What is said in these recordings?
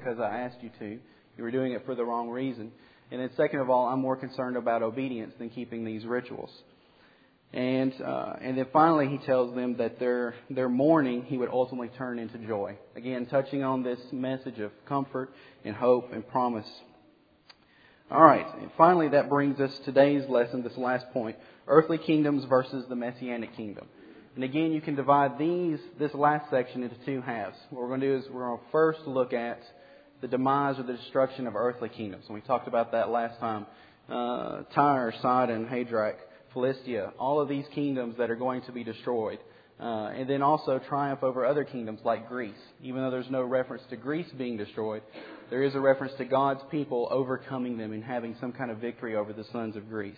because I asked you to. You were doing it for the wrong reason. And then second of all, I'm more concerned about obedience than keeping these rituals. And then finally he tells them that their mourning he would ultimately turn into joy. Again, touching on this message of comfort and hope and promise. All right, and finally that brings us to today's lesson, this last point, earthly kingdoms versus the Messianic kingdom. And again, you can divide this last section into two halves. What we're going to do is we're going to first look at the demise or the destruction of earthly kingdoms. And we talked about that last time. Tyre, Sidon, Hadrach, Philistia, all of these kingdoms that are going to be destroyed. And then also triumph over other kingdoms like Greece. Even though there's no reference to Greece being destroyed, there is a reference to God's people overcoming them and having some kind of victory over the sons of Greece.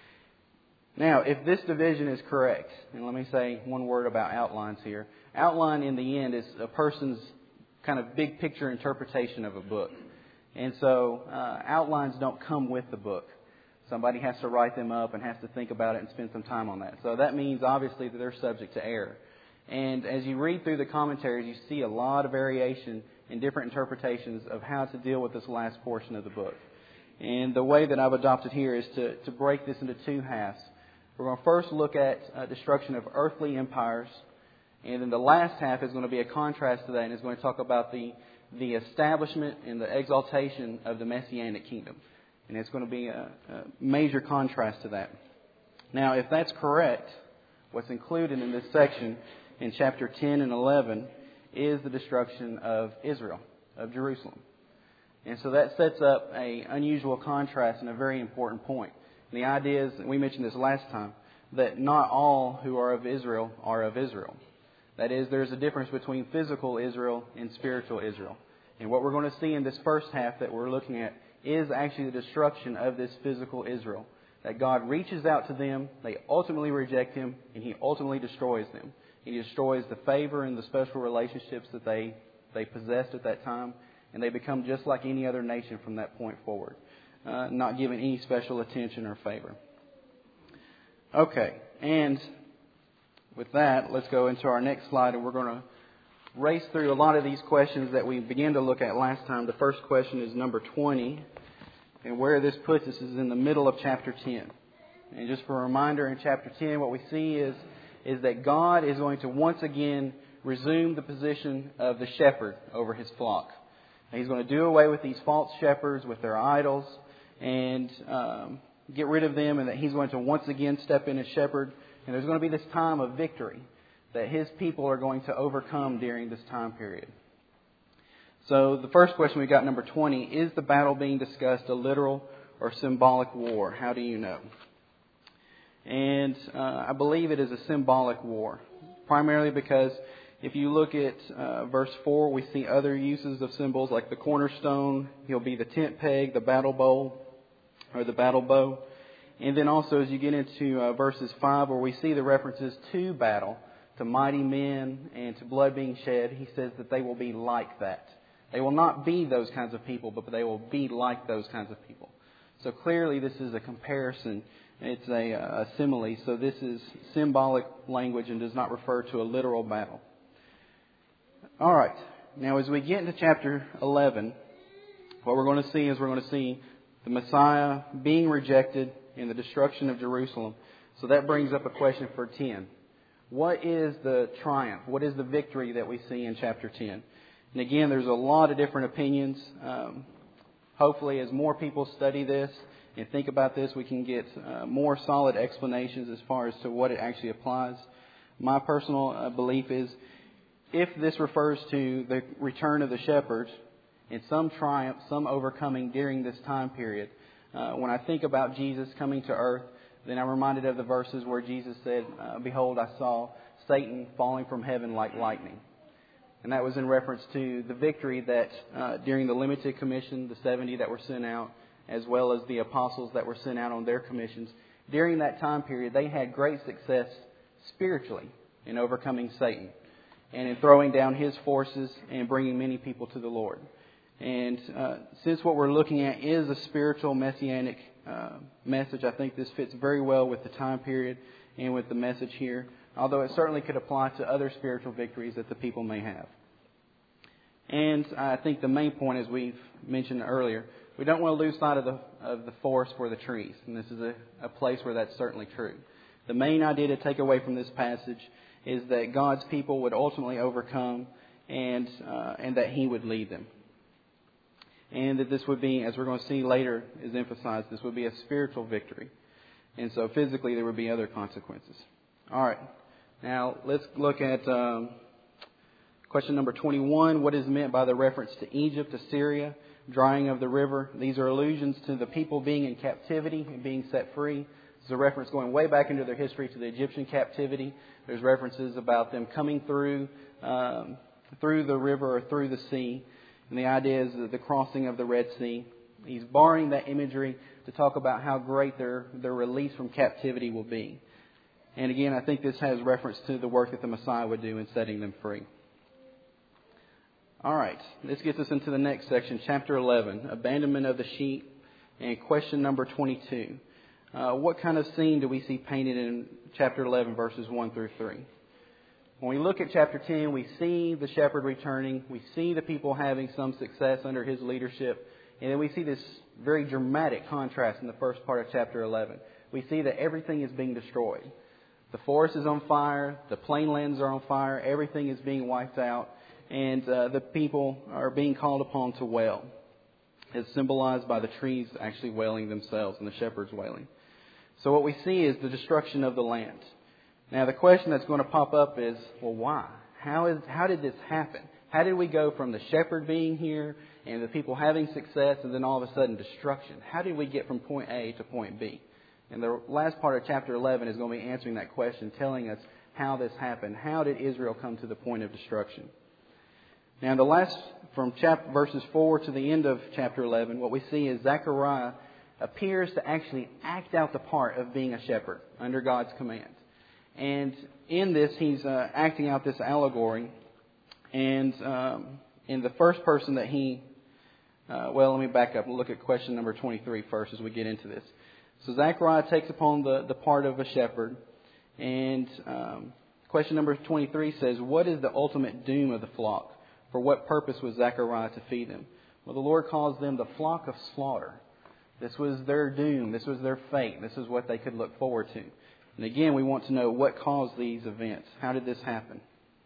Now, if this division is correct, and let me say one word about outlines here. Outline in the end is a person's kind of big picture interpretation of a book. And so outlines don't come with the book. Somebody has to write them up and has to think about it and spend some time on that. So that means obviously that they're subject to error. And as you read through the commentaries, you see a lot of variation in different interpretations of how to deal with this last portion of the book. And the way that I've adopted here is to break this into two halves. We're going to first look at destruction of earthly empires. And then the last half is going to be a contrast to that, and it's going to talk about the establishment and the exaltation of the Messianic kingdom. And it's going to be a major contrast to that. Now, if that's correct, what's included in this section in chapter 10 and 11 is the destruction of Israel, of Jerusalem. And so that sets up an unusual contrast and a very important point. And the idea is, we mentioned this last time, that not all who are of Israel are of Israel. That is, there's a difference between physical Israel and spiritual Israel. And what we're going to see in this first half that we're looking at is actually the destruction of this physical Israel. That God reaches out to them, they ultimately reject Him, and He ultimately destroys them. He destroys the favor and the special relationships that they possessed at that time, and they become just like any other nation from that point forward, not given any special attention or favor. Okay, and with that, let's go into our next slide, and we're going to race through a lot of these questions that we began to look at last time. The first question is number 20, and where this puts us is in the middle of chapter 10. And just for a reminder, in chapter 10, what we see is that God is going to once again resume the position of the shepherd over His flock. And He's going to do away with these false shepherds, with their idols, and get rid of them, and that He's going to once again step in as shepherd. And there's going to be this time of victory that His people are going to overcome during this time period. So the first question we got, number 20, is the battle being discussed a literal or symbolic war? How do you know? And I believe it is a symbolic war, primarily because if you look at verse 4, we see other uses of symbols like the cornerstone. He'll be the tent peg, the battle bow, or the battle bow. And then also as you get into verses 5, where we see the references to battle, to mighty men, and to blood being shed, he says that they will be like that. They will not be those kinds of people, but they will be like those kinds of people. So clearly this is a comparison. It's a simile. So this is symbolic language and does not refer to a literal battle. All right. Now as we get into chapter 11, what we're going to see is we're going to see the Messiah being rejected and the destruction of Jerusalem. So that brings up a question for 10. What is the triumph? What is the victory that we see in chapter 10? And again, there's a lot of different opinions. Hopefully, as more people study this and think about this, we can get more solid explanations as far as to what it actually applies. My personal belief is, if this refers to the return of the shepherds and some triumph, some overcoming during this time period, when I think about Jesus coming to earth, then I'm reminded of the verses where Jesus said, "Behold, I saw Satan falling from heaven like lightning." And that was in reference to the victory that during the limited commission, the 70 that were sent out, as well as the apostles that were sent out on their commissions, during that time period, they had great success spiritually in overcoming Satan and in throwing down his forces and bringing many people to the Lord. And since what we're looking at is a spiritual messianic message, I think this fits very well with the time period and with the message here, although it certainly could apply to other spiritual victories that the people may have. And I think the main point, as we've mentioned earlier, we don't want to lose sight of the forest for the trees. And this is a place where that's certainly true. The main idea to take away from this passage is that God's people would ultimately overcome and that He would lead them. And that this would be, as we're going to see later is emphasized, this would be a spiritual victory. And so physically there would be other consequences. All right. Now let's look at question number 21. What is meant by the reference to Egypt, Assyria, drying of the river? These are allusions to the people being in captivity and being set free. This is a reference going way back into their history to the Egyptian captivity. There's references about them coming through the river or through the sea. And the idea is the crossing of the Red Sea. He's borrowing that imagery to talk about how great their release from captivity will be. And again, I think this has reference to the work that the Messiah would do in setting them free. All right, this gets us into the next section, chapter 11, abandonment of the sheep, and question number 22. What kind of scene do we see painted in chapter 11, verses 1 through 3? When we look at chapter 10, we see the shepherd returning. We see the people having some success under his leadership. And then we see this very dramatic contrast in the first part of chapter 11. We see that everything is being destroyed. The forest is on fire. The plainlands are on fire. Everything is being wiped out. And the people are being called upon to wail. It's symbolized by the trees actually wailing themselves and the shepherds wailing. So what we see is the destruction of the land. Now the question that's going to pop up is, well, why? How did this happen? How did we go from the shepherd being here and the people having success and then all of a sudden destruction? How did we get from point A to point B? And the last part of chapter 11 is going to be answering that question, telling us how this happened. How did Israel come to the point of destruction? Now, from verses 4 to the end of chapter 11, what we see is Zechariah appears to actually act out the part of being a shepherd under God's command. And in this, he's acting out this allegory. And in the first person that let me back up and look at question number 23 first as we get into this. So Zechariah takes upon the part of a shepherd. And question number 23 says, what is the ultimate doom of the flock? For what purpose was Zechariah to feed them? Well, the Lord calls them the flock of slaughter. This was their doom. This was their fate. This is what they could look forward to. And again, we want to know what caused these events. How did this happen?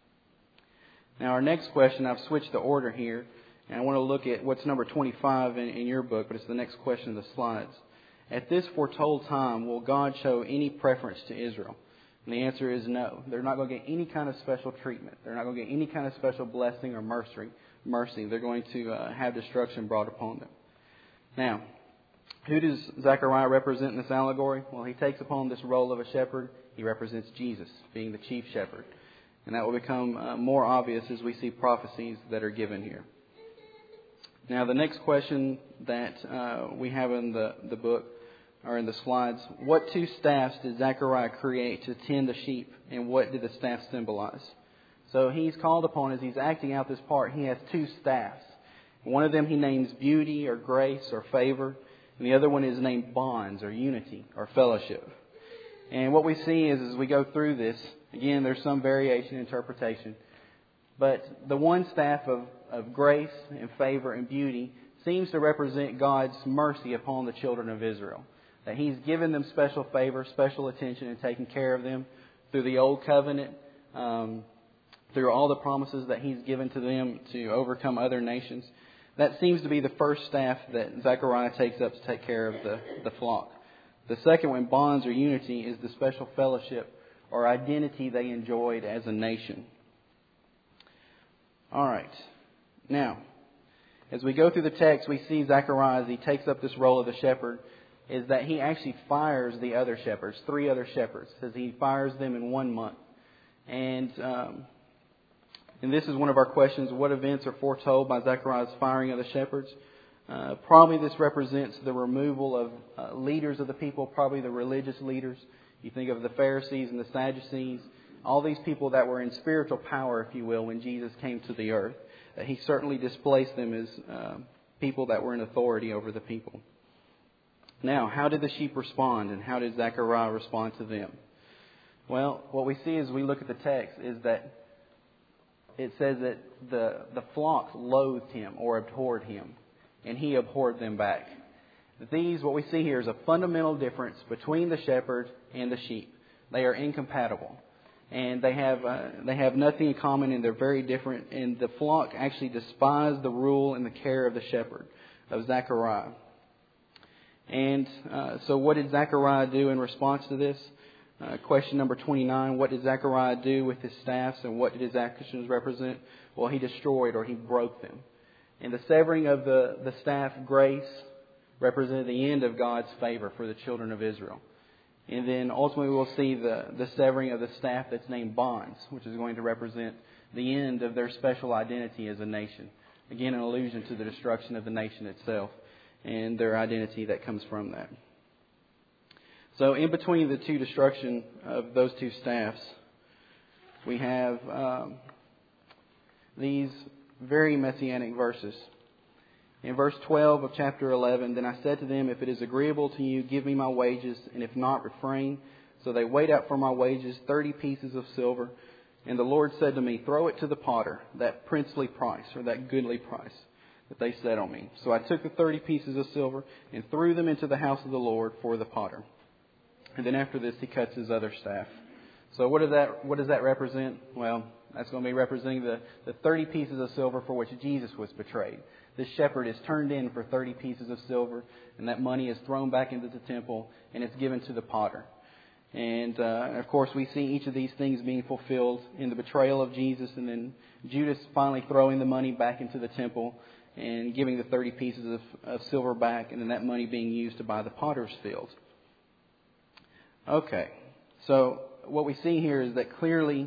Now, our next question, I've switched the order here. And I want to look at what's number 25 in your book, but it's the next question of the slides. At this foretold time, will God show any preference to Israel? And the answer is no. They're not going to get any kind of special treatment. They're not going to get any kind of special blessing or mercy. They're going to have destruction brought upon them. Now, who does Zechariah represent in this allegory? Well, he takes upon this role of a shepherd. He represents Jesus, being the chief shepherd. And that will become more obvious as we see prophecies that are given here. Now, the next question that we have in the book, or in the slides, what two staffs did Zechariah create to tend the sheep, and what did the staffs symbolize? So he's called upon, as he's acting out this part, he has two staffs. One of them he names beauty or grace or favor, and the other one is named bonds or unity or fellowship. And what we see is as we go through this, again, there's some variation in interpretation, but the one staff of grace and favor and beauty seems to represent God's mercy upon the children of Israel. That He's given them special favor, special attention, and taken care of them through the Old Covenant, through all the promises that He's given to them to overcome other nations. That seems to be the first staff that Zechariah takes up to take care of the flock. The second one, bonds or unity, is the special fellowship or identity they enjoyed as a nation. All right. Now, as we go through the text, we see Zechariah, as he takes up this role of the shepherd, is that he actually fires the other shepherds, 3 other shepherds. It says he fires them in 1 month. And this is one of our questions. What events are foretold by Zechariah's firing of the shepherds? Probably this represents the removal of leaders of the people, probably the religious leaders. You think of the Pharisees and the Sadducees, all these people that were in spiritual power, if you will, when Jesus came to the earth. He certainly displaced them as people that were in authority over the people. Now, how did the sheep respond, and how did Zechariah respond to them? Well, what we see as we look at the text is that it says that the flock loathed him or abhorred him, and he abhorred them back. What we see here is a fundamental difference between the shepherd and the sheep. They are incompatible, and they have nothing in common, and they're very different. And the flock actually despised the rule and the care of the shepherd, of Zechariah. And so what did Zechariah do in response to this? Question number 29, what did Zechariah do with his staffs, and what did his actions represent? Well, he destroyed, or he broke them. And the severing of the staff grace represented the end of God's favor for the children of Israel. And then ultimately we'll see the severing of the staff that's named bonds, which is going to represent the end of their special identity as a nation. Again, an allusion to the destruction of the nation itself and their identity that comes from that. So in between the two destruction of those two staffs, we have these very messianic verses. In verse 12 of chapter 11, then I said to them, if it is agreeable to you, give me my wages, and if not, refrain. So they weighed out for my wages 30 pieces of silver. And the Lord said to me, throw it to the potter, that princely price, or that goodly price that they set on me. So I took the 30 pieces of silver and threw them into the house of the Lord for the potter. And then after this, he cuts his other staff. So what does that represent? Well, that's going to be representing the 30 pieces of silver for which Jesus was betrayed. This shepherd is turned in for 30 pieces of silver, and that money is thrown back into the temple, and it's given to the potter. And, of course, we see each of these things being fulfilled in the betrayal of Jesus, and then Judas finally throwing the money back into the temple and giving the 30 pieces of silver back, and then that money being used to buy the potter's field. Okay, so what we see here is that clearly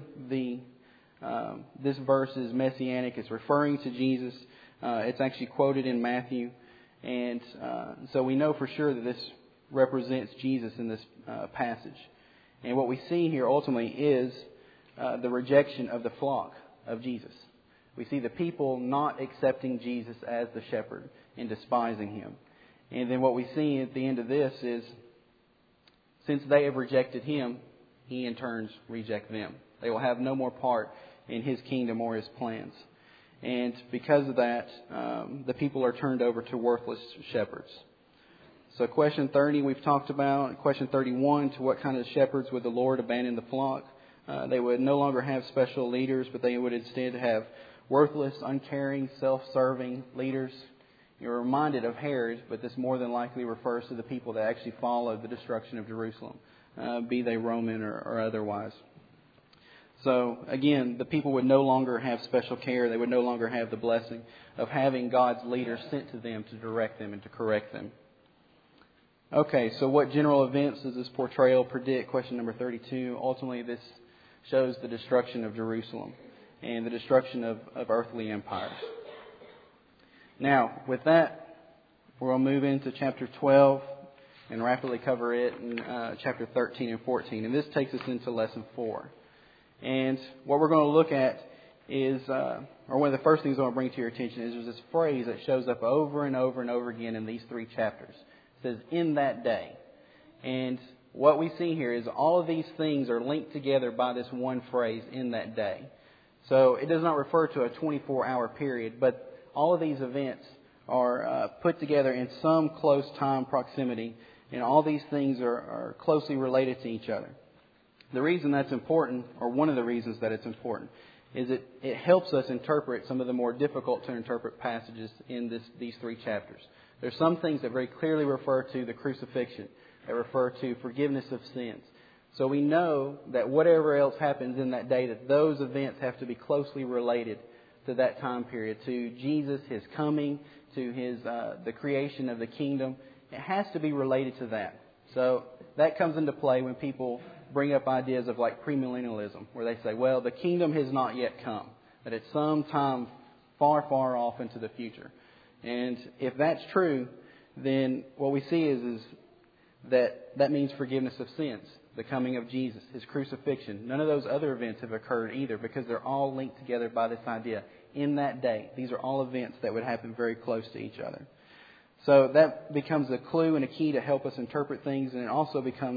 this verse is messianic. It's referring to Jesus. It's actually quoted in Matthew. And so we know for sure that this represents Jesus in this passage. And what we see here ultimately is the rejection of the flock of Jesus. We see the people not accepting Jesus as the shepherd and despising him. And then what we see at the end of this is, since they have rejected him, he in turn rejects them. They will have no more part in his kingdom or his plans. And because of that, the people are turned over to worthless shepherds. So question 30 we've talked about. Question 31, to what kind of shepherds would the Lord abandon the flock? They would no longer have special leaders, but they would instead have worthless, uncaring, self-serving leaders. You're reminded of Herod, but this more than likely refers to the people that actually followed the destruction of Jerusalem, be they Roman or otherwise. So, again, the people would no longer have special care. They would no longer have the blessing of having God's leaders sent to them to direct them and to correct them. Okay, so what general events does this portrayal predict? Question number 32. Ultimately, this shows the destruction of Jerusalem and the destruction of earthly empires. Now, with that, we're going to move into chapter 12 and rapidly cover it in chapter 13 and 14. And this takes us into lesson 4. And what we're going to look at is, or one of the first things I want to bring to your attention is there's this phrase that shows up over and over and over again in these 3 chapters. It says, in that day. And what we see here is all of these things are linked together by this one phrase, in that day. So it does not refer to a 24-hour period, but all of these events are put together in some close time proximity, and all these things are closely related to each other. The reason that's important, or one of the reasons that it's important, is it helps us interpret some of the more difficult to interpret passages in these 3 chapters. There's some things that very clearly refer to the crucifixion, that refer to forgiveness of sins. So we know that whatever else happens in that day, that those events have to be closely related to that time period, to Jesus, his coming, to his the creation of the kingdom. It has to be related to that. So that comes into play when people bring up ideas of like premillennialism, where they say, well, the kingdom has not yet come, that it's some time far, far off into the future. And if that's true, then what we see is that means forgiveness of sins, the coming of Jesus, his crucifixion. None of those other events have occurred either, because they're all linked together by this idea. In that day, these are all events that would happen very close to each other. So that becomes a clue and a key to help us interpret things, and it also becomes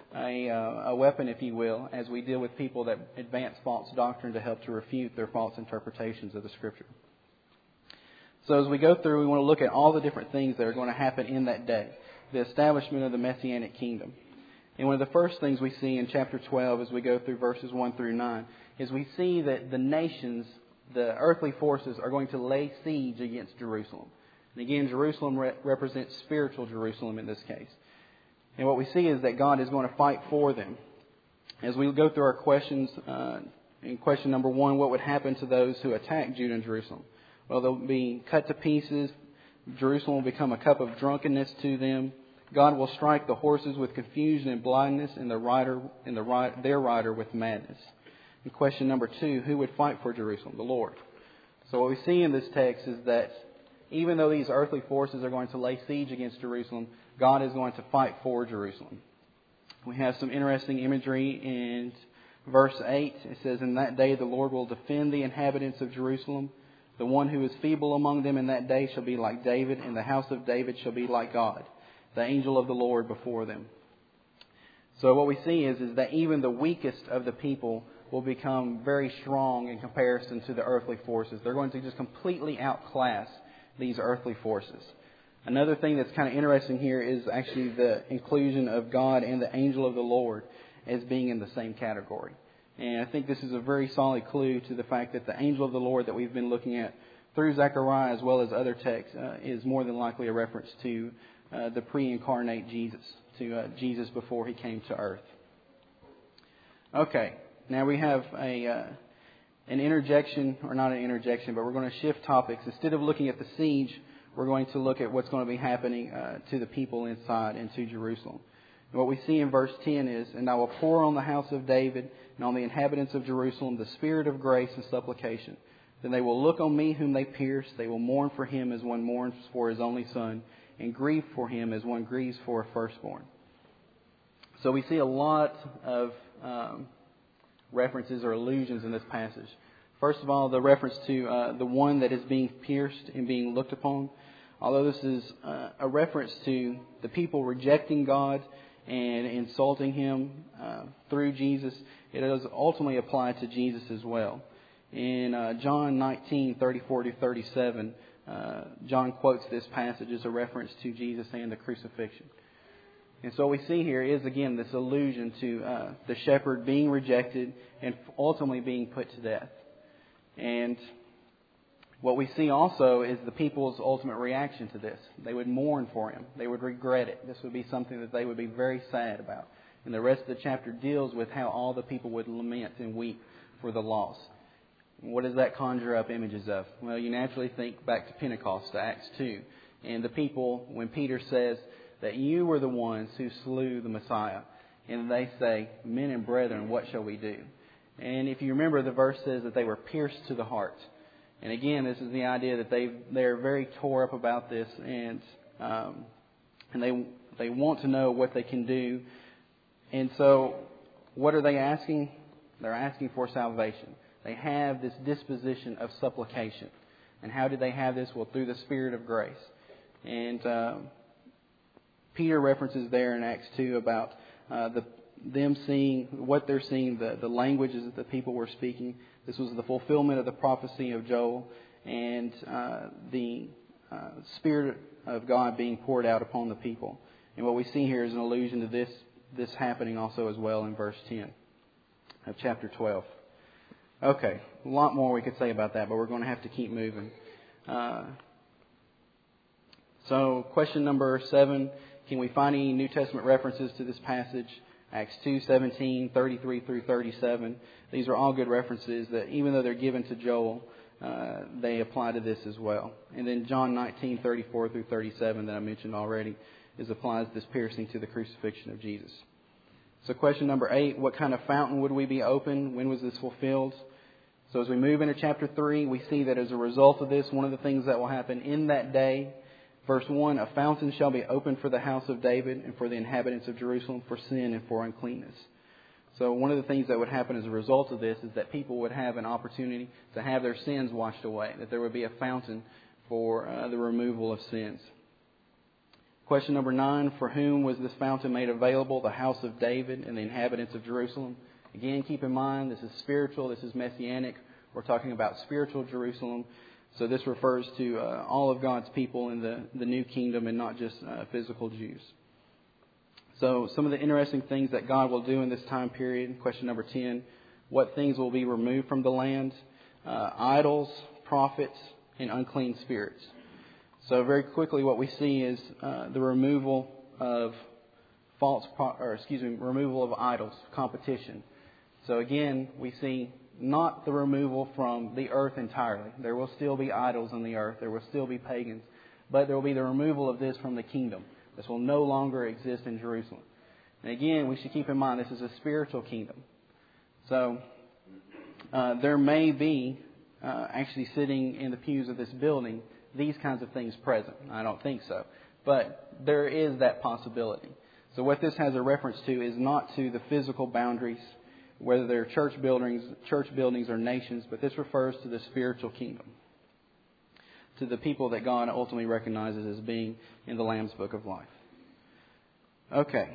a weapon, if you will, as we deal with people that advance false doctrine to help to refute their false interpretations of the Scripture. So as we go through, we want to look at all the different things that are going to happen in that day, the establishment of the Messianic kingdom. And one of the first things we see in chapter 12 as we go through verses 1 through 9 is we see that the nations, the earthly forces, are going to lay siege against Jerusalem. And again, Jerusalem represents spiritual Jerusalem in this case. And what we see is that God is going to fight for them. As we go through our questions, in question number 1, what would happen to those who attack Judah and Jerusalem? Well, they'll be cut to pieces. Jerusalem will become a cup of drunkenness to them. God will strike the horses with confusion and blindness, and their rider with madness. In question number 2, who would fight for Jerusalem? The Lord. So what we see in this text is that even though these earthly forces are going to lay siege against Jerusalem, God is going to fight for Jerusalem. We have some interesting imagery in verse 8. It says, "In that day the Lord will defend the inhabitants of Jerusalem. The one who is feeble among them in that day shall be like David, and the house of David shall be like God, the angel of the Lord before them." So what we see is that even the weakest of the people will become very strong in comparison to the earthly forces. They're going to just completely outclass these earthly forces. Another thing that's kind of interesting here is actually the inclusion of God and the angel of the Lord as being in the same category. And I think this is a very solid clue to the fact that the angel of the Lord that we've been looking at through Zechariah as well as other texts is more than likely a reference to the pre-incarnate Jesus, to Jesus before he came to earth. Okay, now we have an interjection, or not an interjection, but we're going to shift topics. Instead of looking at the siege, we're going to look at what's going to be happening to the people inside and to Jerusalem. And what we see in verse 10 is, "And I will pour on the house of David and on the inhabitants of Jerusalem the spirit of grace and supplication. Then they will look on me whom they pierced. They will mourn for him as one mourns for his only son, and grieve for him as one grieves for a firstborn." So we see a lot of references or allusions in this passage. First of all, the reference to the one that is being pierced and being looked upon. Although this is a reference to the people rejecting God and insulting him through Jesus, it is ultimately applied to Jesus as well. In John 19:34-37, John quotes this passage as a reference to Jesus and the crucifixion. And so what we see here is, again, this allusion to the shepherd being rejected and ultimately being put to death. And what we see also is the people's ultimate reaction to this. They would mourn for him. They would regret it. This would be something that they would be very sad about. And the rest of the chapter deals with how all the people would lament and weep for the loss. What does that conjure up images of? Well, you naturally think back to Pentecost, to Acts 2. And the people, when Peter says that you were the ones who slew the Messiah, and they say, "Men and brethren, what shall we do?" And if you remember, the verse says that they were pierced to the heart. And again, this is the idea that they're very tore up about this, and they want to know what they can do. And so, what are they asking? They're asking for salvation. They have this disposition of supplication. And how did they have this? Well, through the Spirit of grace. And Peter references there in Acts 2 about them seeing what they're seeing, the languages that the people were speaking. This was the fulfillment of the prophecy of Joel, and the Spirit of God being poured out upon the people. And what we see here is an allusion to this happening also as well in verse 10 of chapter 12. Okay, a lot more we could say about that, but we're going to have to keep moving. So question number 7, can we find any New Testament references to this passage? Acts 2:17, 33-37. These are all good references that even though they're given to Joel, they apply to this as well. And then John 19:34-37 that I mentioned already applies this piercing to the crucifixion of Jesus. So question number 8, what kind of fountain would we be open? When was this fulfilled? So as we move into chapter 3, we see that as a result of this, one of the things that will happen in that day, verse 1, a fountain shall be opened for the house of David and for the inhabitants of Jerusalem for sin and for uncleanness. So one of the things that would happen as a result of this is that people would have an opportunity to have their sins washed away, that there would be a fountain for the removal of sins. Question number 9, for whom was this fountain made available? The house of David and the inhabitants of Jerusalem. Again, keep in mind, this is spiritual, this is messianic. We're talking about spiritual Jerusalem. So this refers to all of God's people in the new kingdom and not just physical Jews. So some of the interesting things that God will do in this time period. Question number 10, what things will be removed from the land? Idols, prophets, and unclean spirits. So very quickly what we see is the removal of removal of idols, competition. So again, we see not the removal from the earth entirely. There will still be idols on the earth. There will still be pagans. But there will be the removal of this from the kingdom. This will no longer exist in Jerusalem. And again, we should keep in mind this is a spiritual kingdom. So there may be actually sitting in the pews of this building these kinds of things present. I don't think so. But there is that possibility. So what this has a reference to is not to the physical boundaries, whether they're church buildings or nations, but this refers to the spiritual kingdom, to the people that God ultimately recognizes as being in the Lamb's Book of Life. Okay.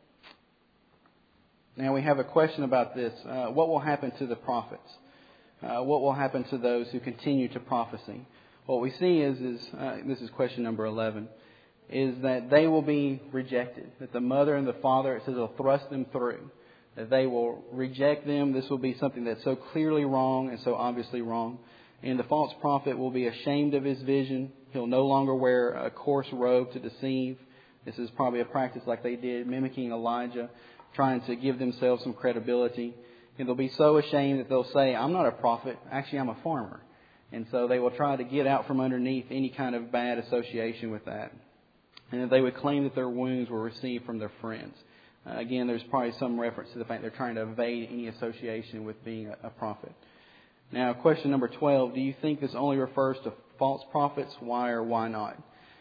Now we have a question about this. What will happen to the prophets? What will happen to those who continue to prophesy? What we see is this is question number 11, is that they will be rejected. That the mother and the father, it says, will thrust them through. That they will reject them. This will be something that's so clearly wrong and so obviously wrong. And the false prophet will be ashamed of his vision. He'll no longer wear a coarse robe to deceive. This is probably a practice like they did, mimicking Elijah, trying to give themselves some credibility. And they'll be so ashamed that they'll say, I'm not a prophet. Actually, I'm a farmer. And so they will try to get out from underneath any kind of bad association with that. And they would claim that their wounds were received from their friends. Again, there's probably some reference to the fact they're trying to evade any association with being a prophet. Now, question number 12, do you think this only refers to false prophets? Why or why not?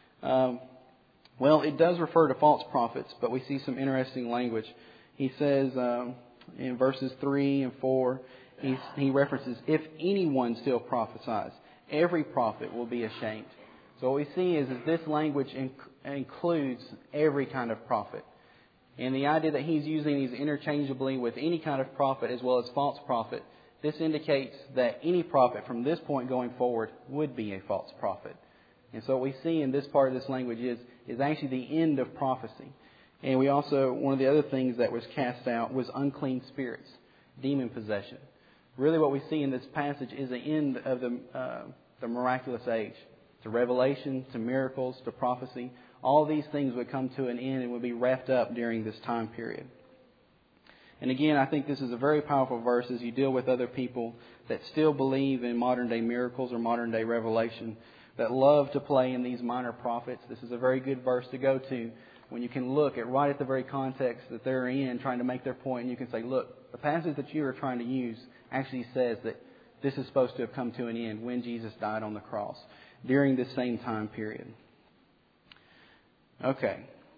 Well, it does refer to false prophets, but we see some interesting language. He says in verses 3 and 4, he references, if anyone still prophesies, every prophet will be ashamed. So what we see is that this language includes every kind of prophet. And the idea that he's using these interchangeably with any kind of prophet as well as false prophet, this indicates that any prophet from this point going forward would be a false prophet. And so what we see in this part of this language is actually the end of prophecy. And we also, one of the other things that was cast out was unclean spirits, demon possession. Really what we see in this passage is the end of the miraculous age. To revelation, to miracles, to prophecy. All these things would come to an end and would be wrapped up during this time period. And again, I think this is a very powerful verse as you deal with other people that still believe in modern day miracles or modern day revelation, that love to play in these minor prophets. This is a very good verse to go to when you can look at right at the very context that they're in, trying to make their point, and you can say, look, the passage that you are trying to use actually says that this is supposed to have come to an end when Jesus died on the cross during this same time period. Okay.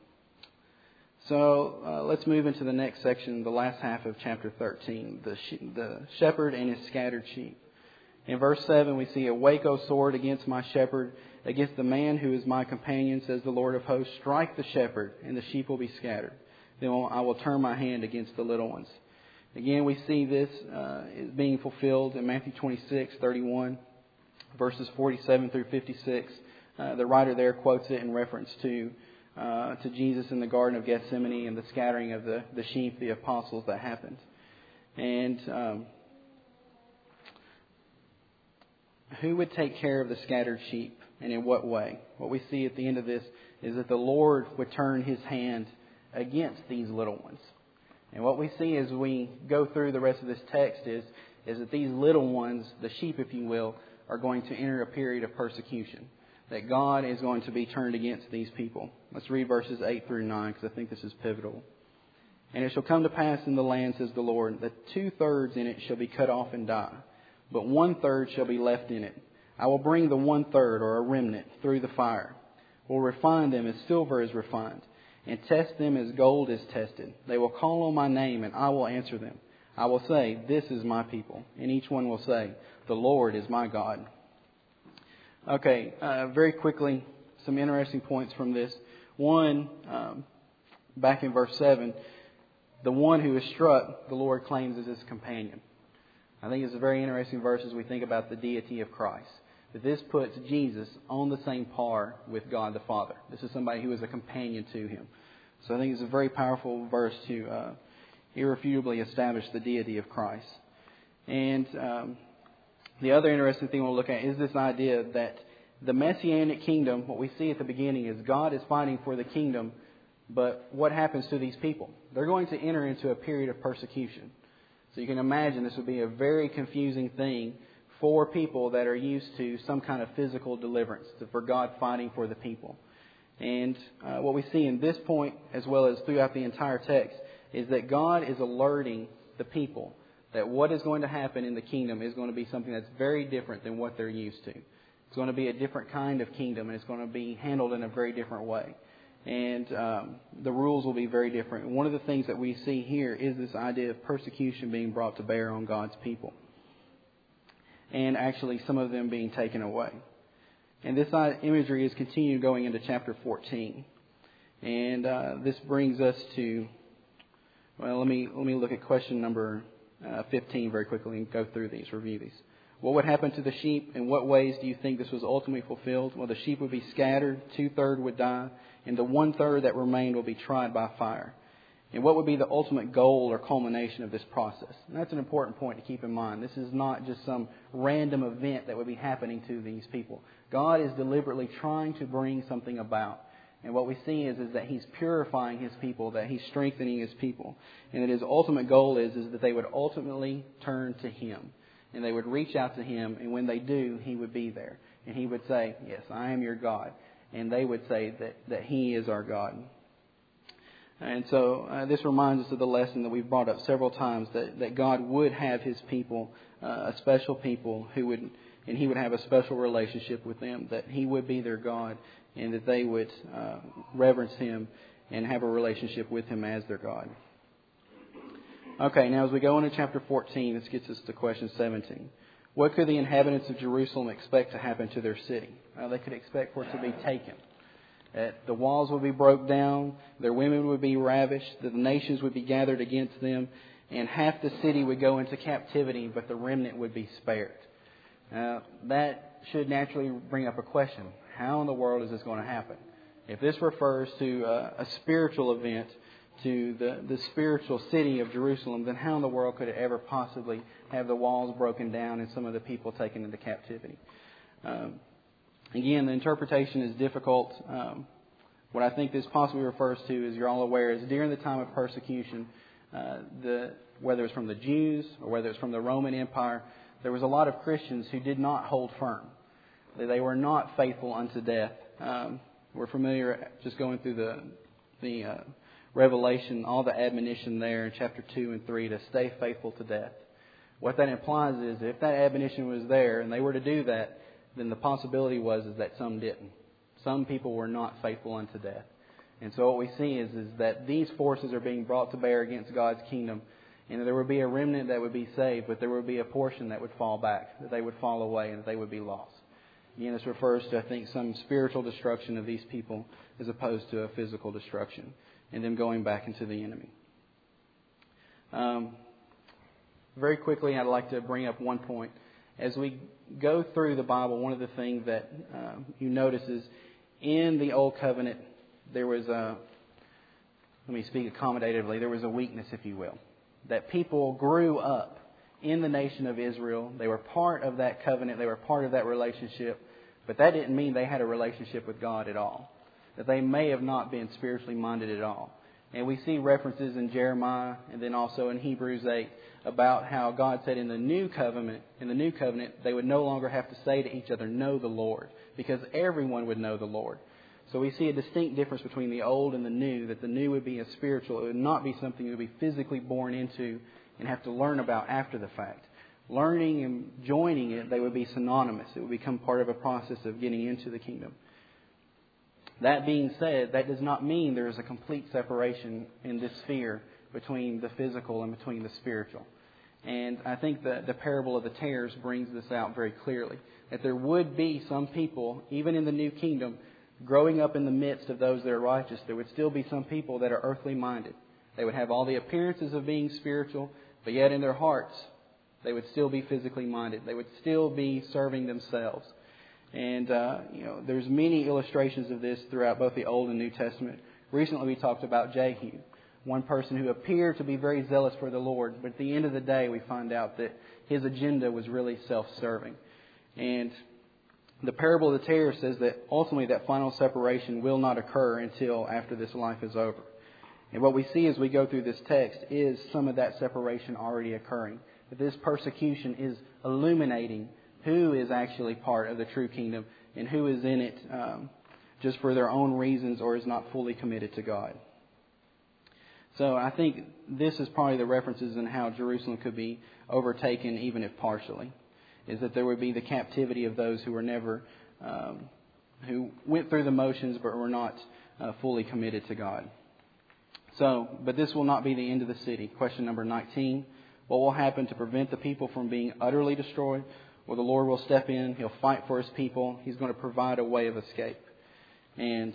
So let's move into the next section, the last half of chapter 13, the shepherd and his scattered sheep. In verse 7 we see, awake, O sword, against my shepherd, against the man who is my companion, says the Lord of hosts. Strike the shepherd, and the sheep will be scattered. Then I will turn my hand against the little ones. Again, we see this is being fulfilled in Matthew 26:31, verses 47 through 56. The writer there quotes it in reference to Jesus in the Garden of Gethsemane and the scattering of the sheep, the apostles, that happened. And who would take care of the scattered sheep, and in what way? What we see at the end of this is that the Lord would turn his hand against these little ones. And what we see as we go through the rest of this text is that these little ones, the sheep if you will, are going to enter a period of persecution. That God is going to be turned against these people. Let's read verses 8 through 9 because I think this is pivotal. And it shall come to pass in the land, says the Lord, that 2/3 in it shall be cut off and die, but 1/3 shall be left in it. I will bring the 1/3 or a remnant through the fire. Will refine them as silver is refined, and test them as gold is tested. They will call on my name, and I will answer them. I will say, this is my people. And each one will say, the Lord is my God. Okay, very quickly, some interesting points from this. One, back in verse 7, the one who is struck, the Lord claims as his companion. I think it's a very interesting verse as we think about the deity of Christ. That this puts Jesus on the same par with God the Father. This is somebody who is a companion to him. So I think it's a very powerful verse to irrefutably establish the deity of Christ. And the other interesting thing we'll look at is this idea that the Messianic kingdom, what we see at the beginning is God is fighting for the kingdom, but what happens to these people? They're going to enter into a period of persecution. So you can imagine this would be a very confusing thing for people that are used to some kind of physical deliverance, for God fighting for the people. And what we see in this point, as well as throughout the entire text, is that God is alerting the people that what is going to happen in the kingdom is going to be something that's very different than what they're used to. It's going to be a different kind of kingdom, and it's going to be handled in a very different way. And the rules will be very different. And one of the things that we see here is this idea of persecution being brought to bear on God's people. And actually some of them being taken away. And this imagery is continued going into chapter 14. And this brings us to, well, let me look at question number 15 very quickly and go through these, review these. What would happen to the sheep? In what ways do you think this was ultimately fulfilled? Well, the sheep would be scattered, 2/3 would die, and the 1/3 that remained will be tried by fire. And what would be the ultimate goal or culmination of this process? And that's an important point to keep in mind. This is not just some random event that would be happening to these people. God is deliberately trying to bring something about. And what we see is that He's purifying His people, that He's strengthening His people. And that His ultimate goal is that they would ultimately turn to Him. And they would reach out to Him, and when they do, He would be there. And He would say, yes, I am your God. And they would say that He is our God. And so this reminds us of the lesson that we've brought up several times, that God would have His people, a special people, and He would have a special relationship with them, that He would be their God, and that they would reverence Him and have a relationship with Him as their God. Okay, now as we go into chapter 14, this gets us to question 17. What could the inhabitants of Jerusalem expect to happen to their city? Well, they could expect for it to be taken. That the walls would be broke down, their women would be ravished, that the nations would be gathered against them, and half the city would go into captivity, but the remnant would be spared. That should naturally bring up a question. How in the world is this going to happen? If this refers to a spiritual event, to the spiritual city of Jerusalem, then how in the world could it ever possibly have the walls broken down and some of the people taken into captivity? Again, the interpretation is difficult. What I think this possibly refers to, as you're all aware, is during the time of persecution, whether it's from the Jews or whether it's from the Roman Empire, there was a lot of Christians who did not hold firm. They were not faithful unto death. We're familiar just going through the Revelation, all the admonition there in chapter 2 and 3 to stay faithful to death. What that implies is if that admonition was there and they were to do that, then the possibility was that some didn't. Some people were not faithful unto death. And so what we see is that these forces are being brought to bear against God's kingdom, and there would be a remnant that would be saved, but there would be a portion that would fall back, that they would fall away, and that they would be lost. Again, this refers to, I think, some spiritual destruction of these people as opposed to a physical destruction, and them going back into the enemy. Very quickly, I'd like to bring up one point. As we go through the Bible, one of the things that you notice is in the Old Covenant, there was let me speak accommodatively, there was a weakness, if you will. That people grew up in the nation of Israel. They were part of that covenant. They were part of that relationship. But that didn't mean they had a relationship with God at all. That they may have not been spiritually minded at all. And we see references in Jeremiah and then also in Hebrews 8 about how God said in the new covenant, they would no longer have to say to each other, know the Lord, because everyone would know the Lord. So we see a distinct difference between the old and the new, that the new would be a spiritual. It would not be something you would be physically born into and have to learn about after the fact. Learning and joining it, they would be synonymous. It would become part of a process of getting into the kingdom. That being said, that does not mean there is a complete separation in this sphere between the physical and between the spiritual. And I think the parable of the tares brings this out very clearly. That there would be some people, even in the new kingdom, growing up in the midst of those that are righteous, there would still be some people that are earthly minded. They would have all the appearances of being spiritual, but yet in their hearts, they would still be physically minded. They would still be serving themselves. And, there's many illustrations of this throughout both the Old and New Testament. Recently we talked about Jehu, one person who appeared to be very zealous for the Lord, but at the end of the day we find out that his agenda was really self-serving. And the parable of the tares says that ultimately that final separation will not occur until after this life is over. And what we see as we go through this text is some of that separation already occurring. That this persecution is illuminating who is actually part of the true kingdom and who is in it just for their own reasons or is not fully committed to God. So I think this is probably the references in how Jerusalem could be overtaken, even if partially, is that there would be the captivity of those who were never, who went through the motions but were not fully committed to God. So, but this will not be the end of the city. Question number 19. What will happen to prevent the people from being utterly destroyed? Well, the Lord will step in. He'll fight for His people. He's going to provide a way of escape. And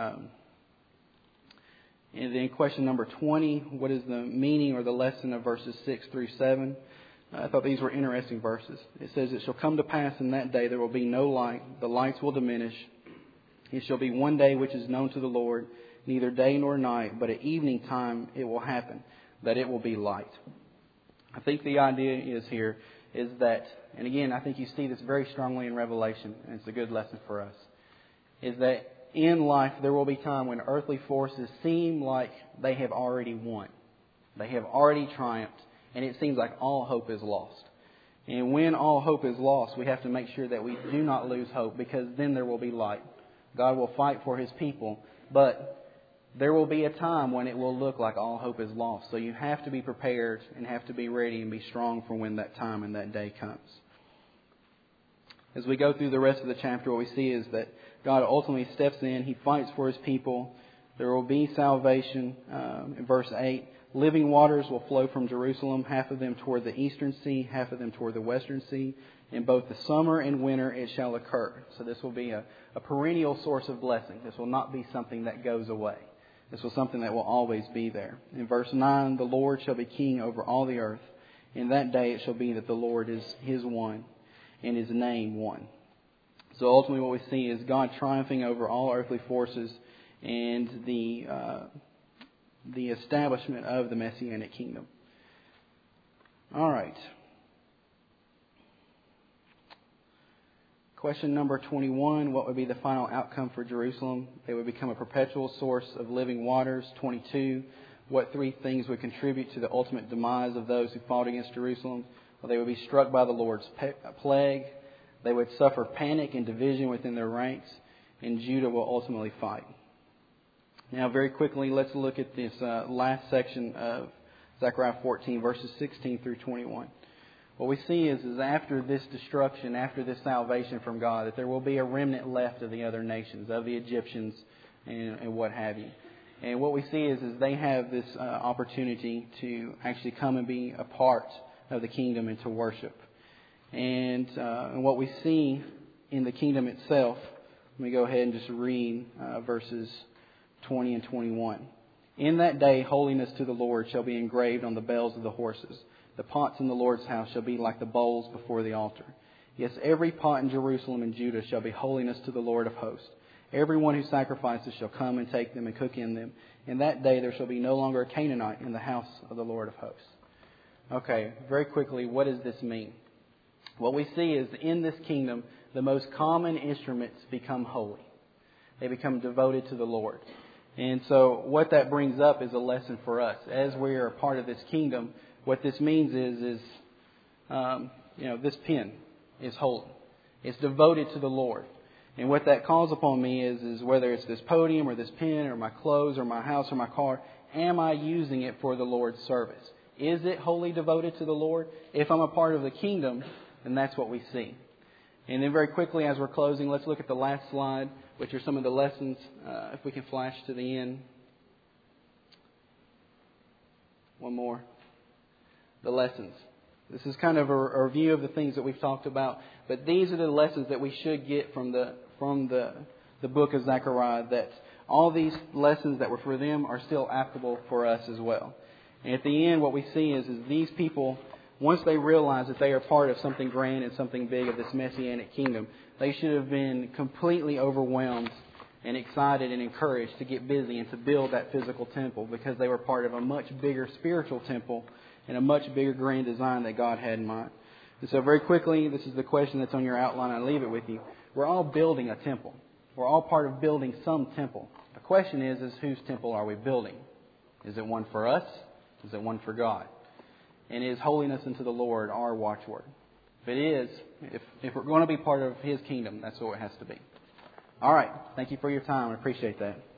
then question number 20. What is the meaning or the lesson of verses 6 through 7? I thought these were interesting verses. It says, "It shall come to pass in that day there will be no light. The lights will diminish. It shall be one day which is known to the Lord, neither day nor night, but at evening time it will happen, that it will be light." I think the idea is that, and again, I think you see this very strongly in Revelation, and it's a good lesson for us, is that in life there will be time when earthly forces seem like they have already won. They have already triumphed, and it seems like all hope is lost. And when all hope is lost, we have to make sure that we do not lose hope, because then there will be light. God will fight for His people, but there will be a time when it will look like all hope is lost. So you have to be prepared and have to be ready and be strong for when that time and that day comes. As we go through the rest of the chapter, what we see is that God ultimately steps in. He fights for His people. There will be salvation. In verse 8, living waters will flow from Jerusalem, half of them toward the eastern sea, half of them toward the western sea. In both the summer and winter it shall occur. So this will be a perennial source of blessing. This will not be something that goes away. This was something that will always be there. In verse 9, the Lord shall be king over all the earth. In that day it shall be that the Lord is His one and His name one. So ultimately what we see is God triumphing over all earthly forces and the establishment of the Messianic kingdom. All right. Question number 21, what would be the final outcome for Jerusalem? They would become a perpetual source of living waters. 22, what three things would contribute to the ultimate demise of those who fought against Jerusalem? Well, they would be struck by the Lord's plague. They would suffer panic and division within their ranks. And Judah will ultimately fight. Now, very quickly, let's look at this last section of Zechariah 14, verses 16 through 21. What we see is after this destruction, after this salvation from God, that there will be a remnant left of the other nations, of the Egyptians and what have you. And what we see is they have this opportunity to actually come and be a part of the kingdom and to worship. And what we see in the kingdom itself, let me go ahead and just read verses 20 and 21. In that day, holiness to the Lord shall be engraved on the bells of the horses. The pots in the Lord's house shall be like the bowls before the altar. Yes, every pot in Jerusalem and Judah shall be holiness to the Lord of hosts. Everyone who sacrifices shall come and take them and cook in them. In that day there shall be no longer a Canaanite in the house of the Lord of hosts. Okay, very quickly, what does this mean? What we see is in this kingdom, the most common instruments become holy. They become devoted to the Lord. And so what that brings up is a lesson for us. As we are a part of this kingdom, what this means is this pen is holy. It's devoted to the Lord. And what that calls upon me is whether it's this podium or this pen or my clothes or my house or my car, am I using it for the Lord's service? Is it wholly devoted to the Lord? If I'm a part of the kingdom, then that's what we see. And then very quickly as we're closing, let's look at the last slide, which are some of the lessons. If we can flash to the end. One more. The lessons. This is kind of a review of the things that we've talked about, but these are the lessons that we should get from the the book of Zechariah, that all these lessons that were for them are still applicable for us as well. And at the end, what we see is these people, once they realize that they are part of something grand and something big of this Messianic kingdom, they should have been completely overwhelmed and excited and encouraged to get busy and to build that physical temple, because they were part of a much bigger spiritual temple and a much bigger grand design that God had in mind. And so very quickly, this is the question that's on your outline. I leave it with you. We're all building a temple. We're all part of building some temple. The question is whose temple are we building? Is it one for us? Is it one for God? And is holiness unto the Lord our watchword? If it is, if we're going to be part of His kingdom, that's what it has to be. All right. Thank you for your time. I appreciate that.